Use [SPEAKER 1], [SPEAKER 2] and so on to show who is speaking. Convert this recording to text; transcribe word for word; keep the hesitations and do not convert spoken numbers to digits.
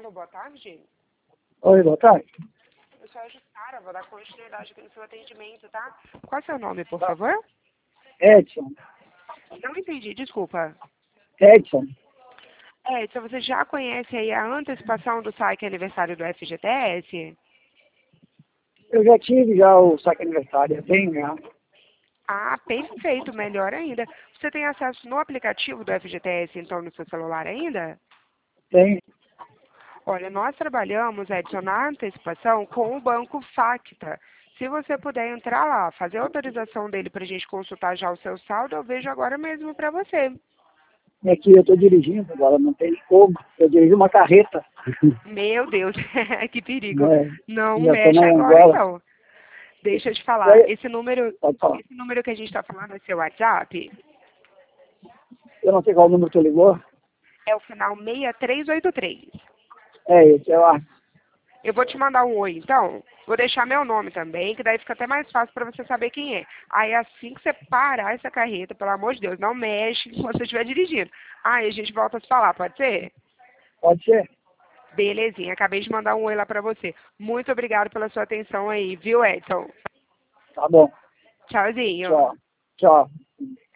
[SPEAKER 1] Alô, boa tarde.
[SPEAKER 2] Oi, boa tarde.
[SPEAKER 1] Eu sou a Jussara, vou dar continuidade aqui no seu atendimento, tá? Qual é o seu nome, por
[SPEAKER 2] Tá.
[SPEAKER 1] favor?
[SPEAKER 2] Edson.
[SPEAKER 1] Não entendi, desculpa.
[SPEAKER 2] Edson.
[SPEAKER 1] Edson, você já conhece aí a antecipação do saque aniversário do F G T S?
[SPEAKER 2] Eu já tive já o saque aniversário, eu tenho já.
[SPEAKER 1] Ah, perfeito, melhor ainda. Você tem acesso no aplicativo do F G T S, então, no seu celular ainda?
[SPEAKER 2] Tenho.
[SPEAKER 1] Olha, nós trabalhamos, Edson, na antecipação com o Banco Facta. Se você puder entrar lá, fazer a autorização dele para a gente consultar já o seu saldo, eu vejo agora mesmo para você.
[SPEAKER 2] É que eu estou dirigindo agora, não tem como. Eu dirigi uma carreta.
[SPEAKER 1] Meu Deus, que perigo.
[SPEAKER 2] Né?
[SPEAKER 1] Não
[SPEAKER 2] Já estou
[SPEAKER 1] mexe
[SPEAKER 2] na
[SPEAKER 1] agora,
[SPEAKER 2] Angola.
[SPEAKER 1] então. Deixa eu te falar,
[SPEAKER 2] Oi,
[SPEAKER 1] esse número,
[SPEAKER 2] pode falar.
[SPEAKER 1] esse número que a gente está falando é seu WhatsApp?
[SPEAKER 2] Eu não sei qual número que ligou.
[SPEAKER 1] É o final seis três oito três.
[SPEAKER 2] É esse, eu acho.
[SPEAKER 1] Eu vou te mandar um oi, então. Vou deixar meu nome também, que daí fica até mais fácil para você saber quem é. Aí assim que você parar essa carreta, pelo amor de Deus, não mexe enquanto você estiver dirigindo. Aí a gente volta a se falar, pode ser?
[SPEAKER 2] Pode ser?
[SPEAKER 1] Belezinha, acabei de mandar um oi lá para você. Muito obrigado pela sua atenção aí, viu, Edson?
[SPEAKER 2] Tá bom.
[SPEAKER 1] Tchauzinho.
[SPEAKER 2] Tchau. Tchau.